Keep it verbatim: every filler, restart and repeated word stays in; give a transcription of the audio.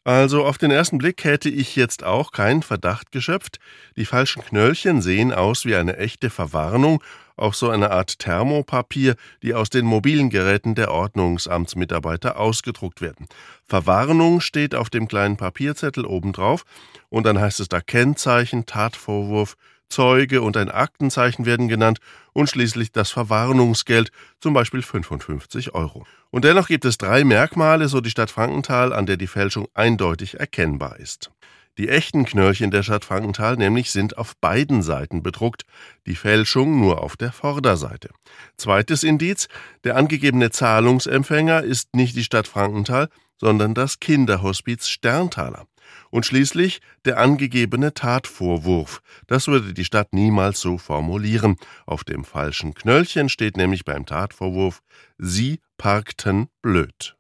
Also auf den ersten Blick hätte ich jetzt auch keinen Verdacht geschöpft. Die falschen Knöllchen sehen aus wie eine echte Verwarnung, auch so eine Art Thermopapier, die aus den mobilen Geräten der Ordnungsamtsmitarbeiter ausgedruckt werden. Verwarnung steht auf dem kleinen Papierzettel obendrauf und dann heißt es da Kennzeichen, Tatvorwurf, Zeuge und ein Aktenzeichen werden genannt und schließlich das Verwarnungsgeld, zum Beispiel fünfundfünfzig Euro. Und dennoch gibt es drei Merkmale, so die Stadt Frankenthal, an der die Fälschung eindeutig erkennbar ist. Die echten Knöllchen der Stadt Frankenthal nämlich sind auf beiden Seiten bedruckt, die Fälschung nur auf der Vorderseite. Zweites Indiz: Der angegebene Zahlungsempfänger ist nicht die Stadt Frankenthal, sondern das Kinderhospiz Sterntaler. Und schließlich der angegebene Tatvorwurf. Das würde die Stadt niemals so formulieren. Auf dem falschen Knöllchen steht nämlich beim Tatvorwurf: Sie parkten blöd.